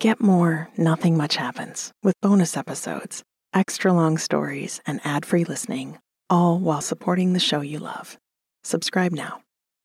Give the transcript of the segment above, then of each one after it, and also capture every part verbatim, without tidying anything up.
Get more Nothing Much Happens with bonus episodes, extra long stories, and ad-free listening, all while supporting the show you love. Subscribe now.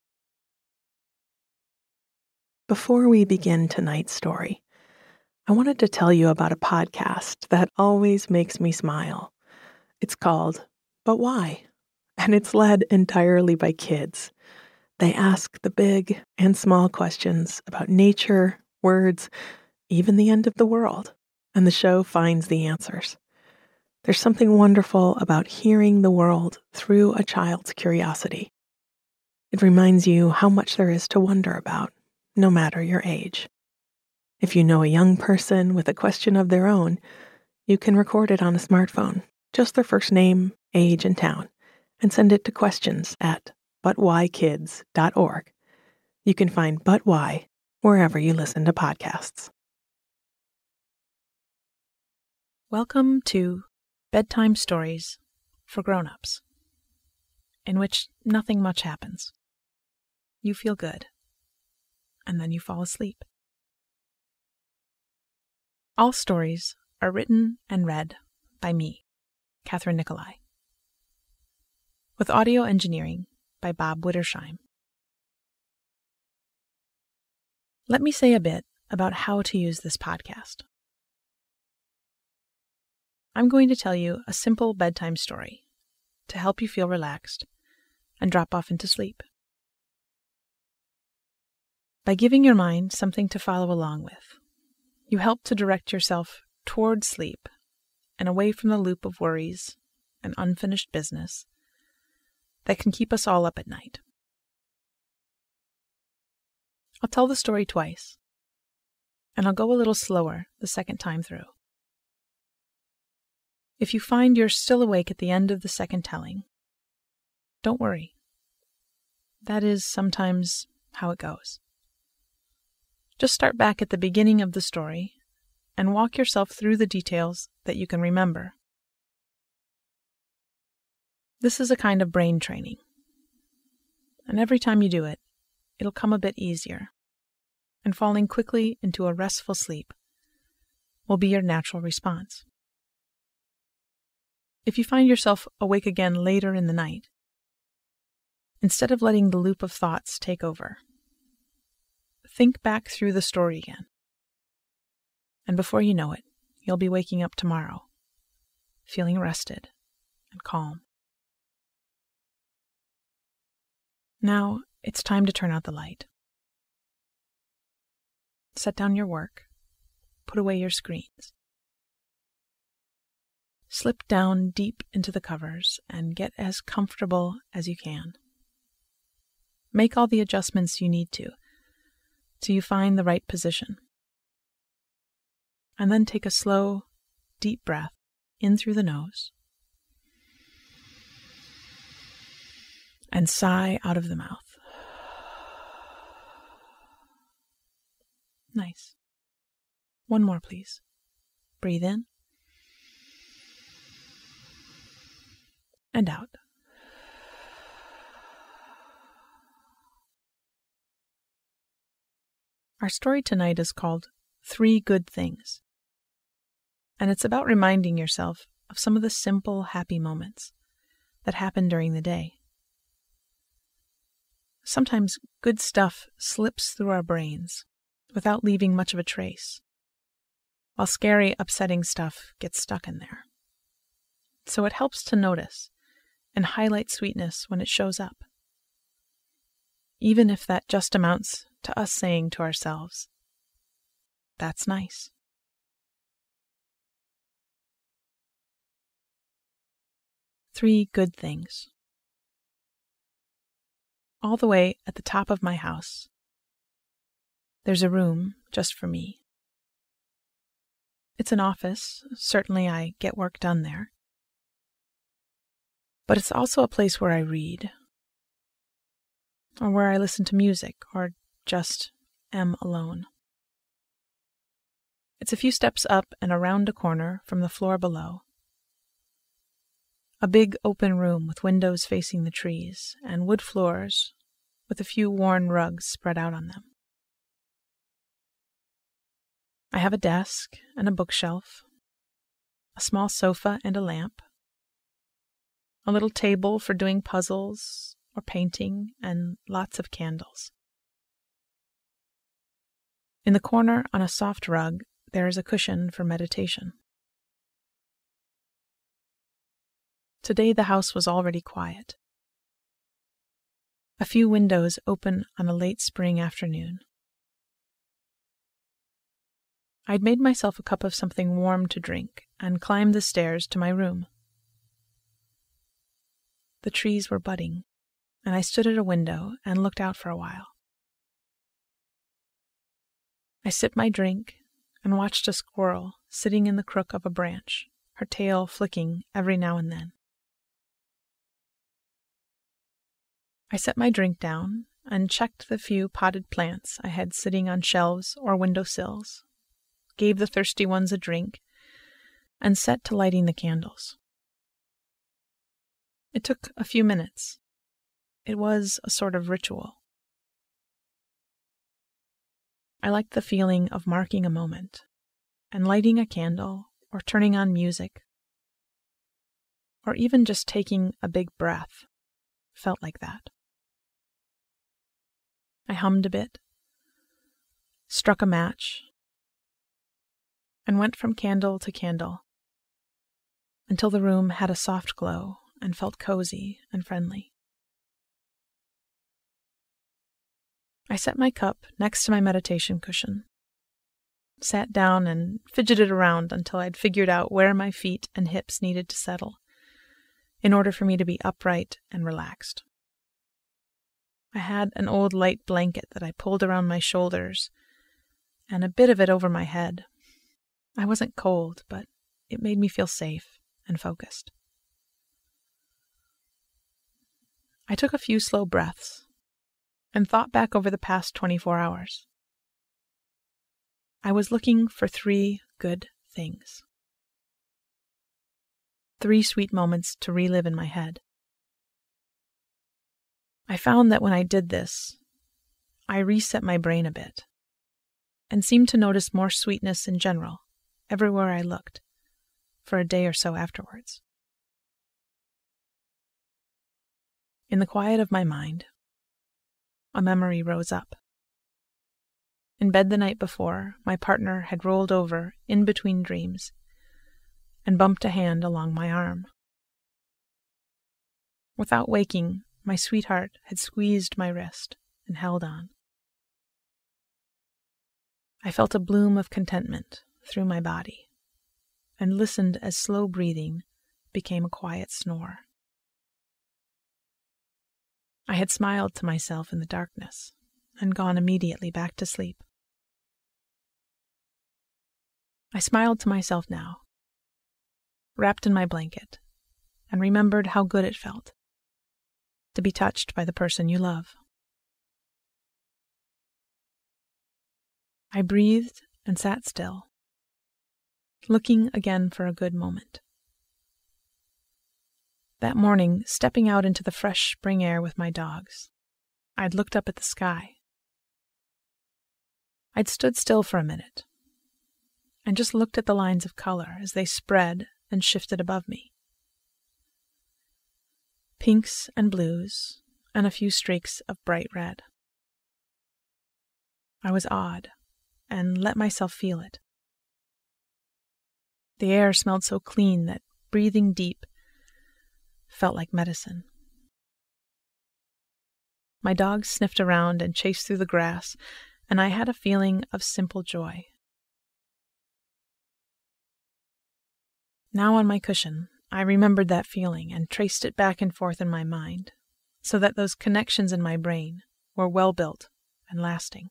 Before we begin tonight's story, I wanted to tell you about a podcast that always makes me smile. It's called But Why? And it's led entirely by kids. They ask the big and small questions about nature, words, even the end of the world, and the show finds the answers. There's something wonderful about hearing the world through a child's curiosity. It reminds you how much there is to wonder about, no matter your age. If you know a young person with a question of their own, you can record it on a smartphone, just their first name, age, and town, and send it to questions at but why kids dot org. You can find But Why wherever you listen to podcasts. Welcome to Bedtime Stories for Grown-Ups, in which nothing much happens. You feel good, and then you fall asleep. All stories are written and read by me, Catherine Nicolai, with audio engineering by Bob Wittersheim. Let me say a bit about how to use this podcast. I'm going to tell you a simple bedtime story to help you feel relaxed and drop off into sleep. By giving your mind something to follow along with, you help to direct yourself toward sleep and away from the loop of worries and unfinished business that can keep us all up at night. I'll tell the story twice, and I'll go a little slower the second time through. If you find you're still awake at the end of the second telling, don't worry. That is sometimes how it goes. Just start back at the beginning of the story and walk yourself through the details that you can remember. This is a kind of brain training, and every time you do it, it'll come a bit easier, and falling quickly into a restful sleep will be your natural response. If you find yourself awake again later in the night, instead of letting the loop of thoughts take over, think back through the story again. And before you know it, you'll be waking up tomorrow, feeling rested and calm. Now it's time to turn out the light. Set down your work. Put away your screens. Slip down deep into the covers and get as comfortable as you can. Make all the adjustments you need to, till you find the right position. And then take a slow, deep breath in through the nose and sigh out of the mouth. Nice. One more, please. Breathe in and out. Our story tonight is called Three Good Things, and it's about reminding yourself of some of the simple, happy moments that happen during the day. Sometimes good stuff slips through our brains without leaving much of a trace, while scary, upsetting stuff gets stuck in there. So it helps to notice and highlight sweetness when it shows up, even if that just amounts to us saying to ourselves, "That's nice." Three good things. All the way at the top of my house, there's a room just for me. It's an office. Certainly I get work done there. But it's also a place where I read, or where I listen to music, or just am alone. It's a few steps up and around a corner from the floor below. A big open room with windows facing the trees and wood floors with a few worn rugs spread out on them. I have a desk and a bookshelf, a small sofa and a lamp, a little table for doing puzzles or painting, and lots of candles. In the corner on a soft rug, there is a cushion for meditation. Today the house was already quiet. A few windows open on a late spring afternoon. I'd made myself a cup of something warm to drink and climbed the stairs to my room. The trees were budding, and I stood at a window and looked out for a while. I sipped my drink and watched a squirrel sitting in the crook of a branch, her tail flicking every now and then. I set my drink down and checked the few potted plants I had sitting on shelves or window sills, gave the thirsty ones a drink, and set to lighting the candles. It took a few minutes. It was a sort of ritual. I liked the feeling of marking a moment, and lighting a candle or turning on music, or even just taking a big breath, felt like that. I hummed a bit, struck a match, and went from candle to candle until the room had a soft glow and felt cozy and friendly. I set my cup next to my meditation cushion, sat down and fidgeted around until I'd figured out where my feet and hips needed to settle in order for me to be upright and relaxed. I had an old light blanket that I pulled around my shoulders and a bit of it over my head. I wasn't cold, but it made me feel safe and focused. I took a few slow breaths and thought back over the past twenty-four hours. I was looking for three good things. Three sweet moments to relive in my head. I found that when I did this, I reset my brain a bit and seemed to notice more sweetness in general everywhere I looked for a day or so afterwards. In the quiet of my mind, a memory rose up. In bed the night before, my partner had rolled over in between dreams and bumped a hand along my arm. Without waking, my sweetheart had squeezed my wrist and held on. I felt a bloom of contentment through my body and listened as slow breathing became a quiet snore. I had smiled to myself in the darkness and gone immediately back to sleep. I smiled to myself now, wrapped in my blanket, and remembered how good it felt to be touched by the person you love. I breathed and sat still, looking again for a good moment. That morning, stepping out into the fresh spring air with my dogs, I'd looked up at the sky. I'd stood still for a minute and just looked at the lines of color as they spread and shifted above me. Pinks and blues, and a few streaks of bright red. I was awed and let myself feel it. The air smelled so clean that breathing deep felt like medicine. My dogs sniffed around and chased through the grass, and I had a feeling of simple joy. Now on my cushion, I remembered that feeling and traced it back and forth in my mind, so that those connections in my brain were well built and lasting.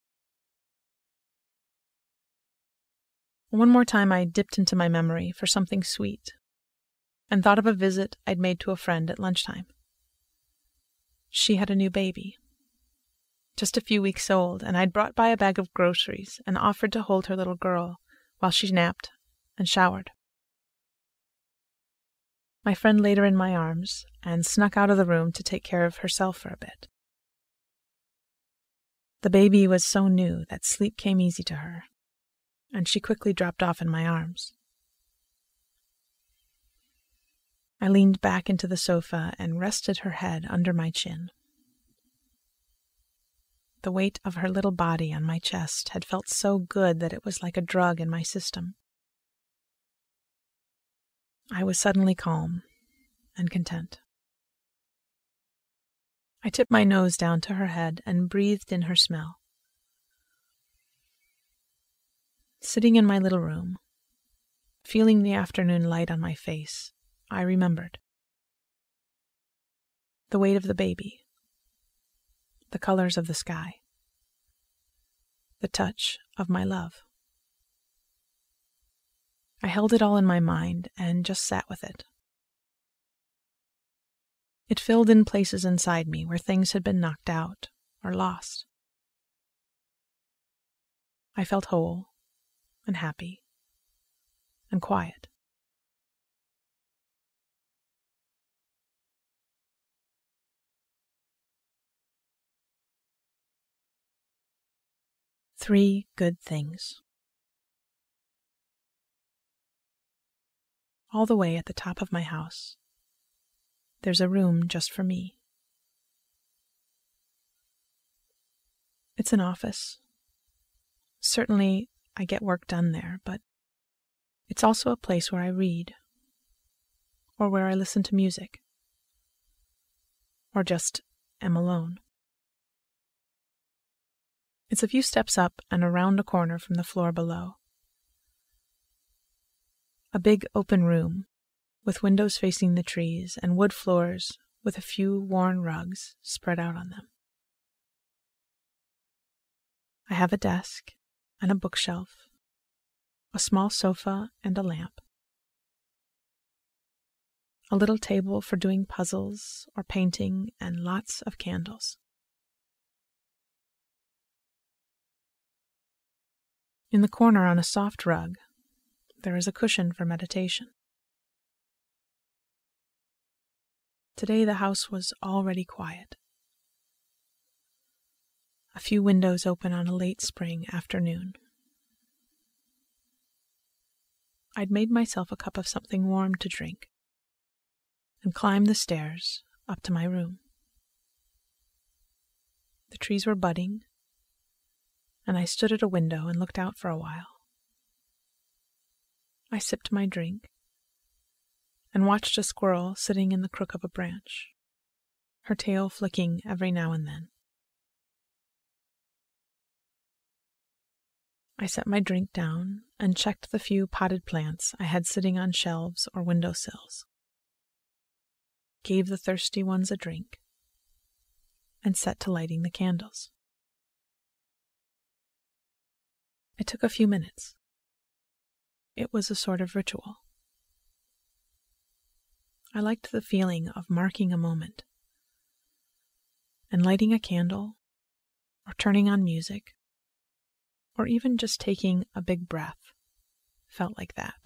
One more time I dipped into my memory for something sweet and thought of a visit I'd made to a friend at lunchtime. She had a new baby, just a few weeks old, and I'd brought by a bag of groceries and offered to hold her little girl while she napped and showered. My friend laid her in my arms and snuck out of the room to take care of herself for a bit. The baby was so new that sleep came easy to her, and she quickly dropped off in my arms. I leaned back into the sofa and rested her head under my chin. The weight of her little body on my chest had felt so good that it was like a drug in my system. I was suddenly calm and content. I tipped my nose down to her head and breathed in her smell. Sitting in my little room, feeling the afternoon light on my face, I remembered. The weight of the baby, the colors of the sky, the touch of my love. I held it all in my mind and just sat with it. It filled in places inside me where things had been knocked out or lost. I felt whole and happy and quiet. Three good things. All the way at the top of my house, there's a room just for me. It's an office. Certainly, I get work done there, but it's also a place where I read, or where I listen to music, or just am alone. It's a few steps up and around a corner from the floor below. A big open room with windows facing the trees and wood floors with a few worn rugs spread out on them. I have a desk and a bookshelf, a small sofa and a lamp, a little table for doing puzzles or painting, and lots of candles. In the corner on a soft rug, there is a cushion for meditation. Today the house was already quiet. A few windows open on a late spring afternoon. I'd made myself a cup of something warm to drink and climbed the stairs up to my room. The trees were budding, and I stood at a window and looked out for a while. I sipped my drink and watched a squirrel sitting in the crook of a branch, her tail flicking every now and then. I set my drink down and checked the few potted plants I had sitting on shelves or windowsills, gave the thirsty ones a drink, and set to lighting the candles. It took a few minutes. It was a sort of ritual. I liked the feeling of marking a moment, and lighting a candle, or turning on music, or even just taking a big breath felt like that.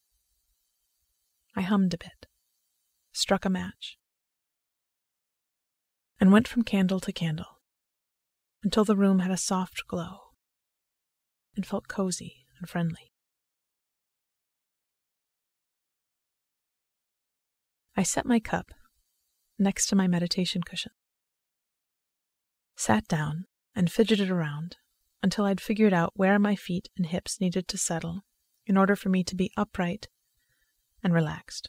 I hummed a bit, struck a match, and went from candle to candle until the room had a soft glow and felt cozy and friendly. I set my cup next to my meditation cushion, sat down and fidgeted around until I'd figured out where my feet and hips needed to settle in order for me to be upright and relaxed.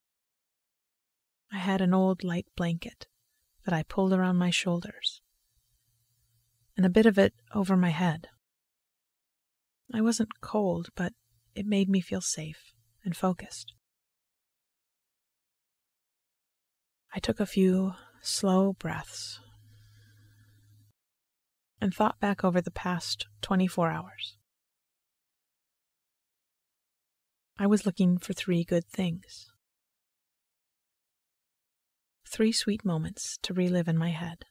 I had an old light blanket that I pulled around my shoulders and a bit of it over my head. I wasn't cold, but it made me feel safe and focused. I took a few slow breaths and thought back over the past twenty-four hours. I was looking for three good things. Three sweet moments to relive in my head.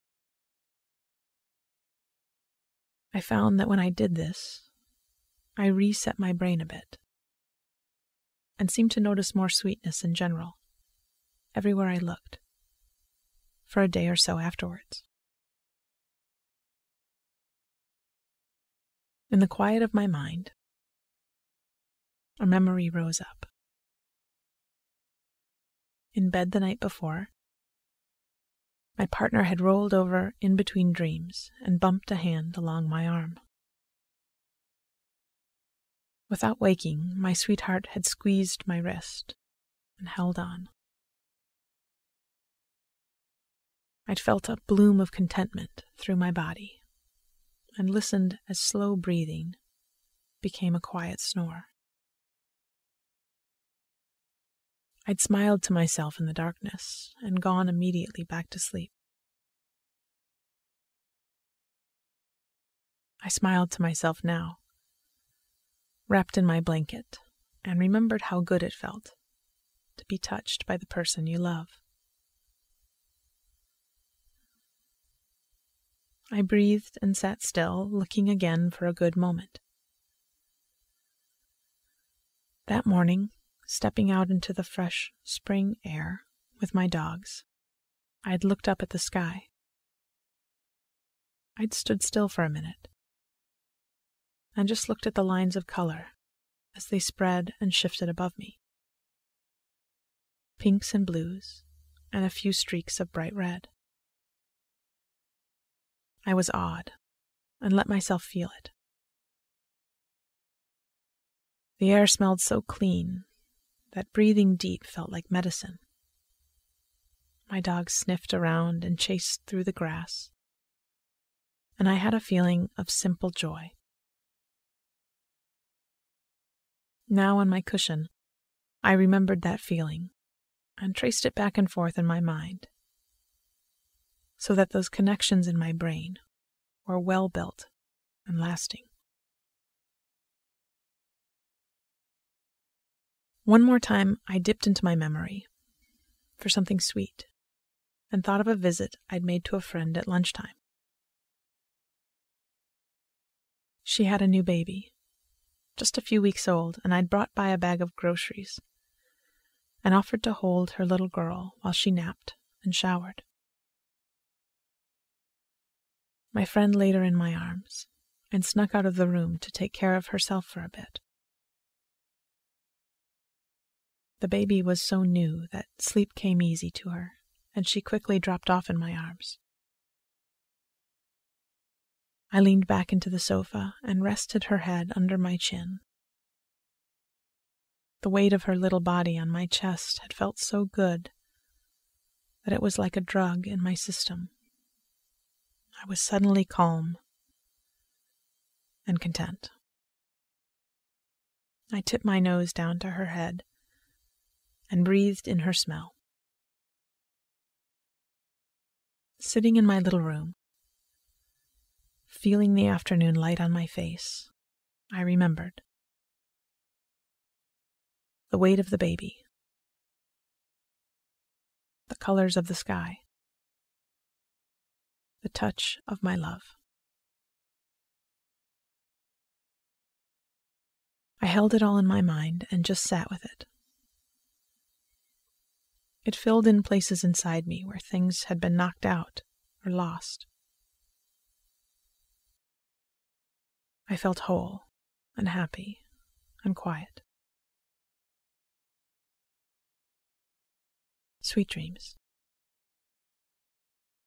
I found that when I did this, I reset my brain a bit and seemed to notice more sweetness in general, everywhere I looked, for a day or so afterwards. In the quiet of my mind, A memory rose up. In bed the night before, my partner had rolled over in between dreams and bumped a hand along my arm. Without waking, my sweetheart had squeezed my wrist and held on. I'd felt a bloom of contentment through my body and listened as slow breathing became a quiet snore. I'd smiled to myself in the darkness and gone immediately back to sleep. I smiled to myself now, wrapped in my blanket, and remembered how good it felt to be touched by the person you love. I breathed and sat still, looking again for a good moment. That morning, stepping out into the fresh spring air with my dogs, I'd looked up at the sky. I'd stood still for a minute and just looked at the lines of color as they spread and shifted above me. Pinks and blues, and a few streaks of bright red. I was awed and let myself feel it. The air smelled so clean that breathing deep felt like medicine. My dogs sniffed around and chased through the grass, and I had a feeling of simple joy. Now on my cushion, I remembered that feeling and traced it back and forth in my mind, so that those connections in my brain were well built and lasting. One more time, I dipped into my memory for something sweet and thought of a visit I'd made to a friend at lunchtime. She had a new baby, just a few weeks old, and I'd brought by a bag of groceries and offered to hold her little girl while she napped and showered. My friend laid her in my arms and snuck out of the room to take care of herself for a bit. The baby was so new that sleep came easy to her, and she quickly dropped off in my arms. I leaned back into the sofa and rested her head under my chin. The weight of her little body on my chest had felt so good that it was like a drug in my system. I was suddenly calm and content. I tipped my nose down to her head and breathed in her smell. Sitting in my little room, feeling the afternoon light on my face, I remembered the weight of the baby, the colors of the sky, the touch of my love. I held it all in my mind and just sat with it. It filled in places inside me where things had been knocked out or lost. I felt whole and happy and quiet. Sweet dreams.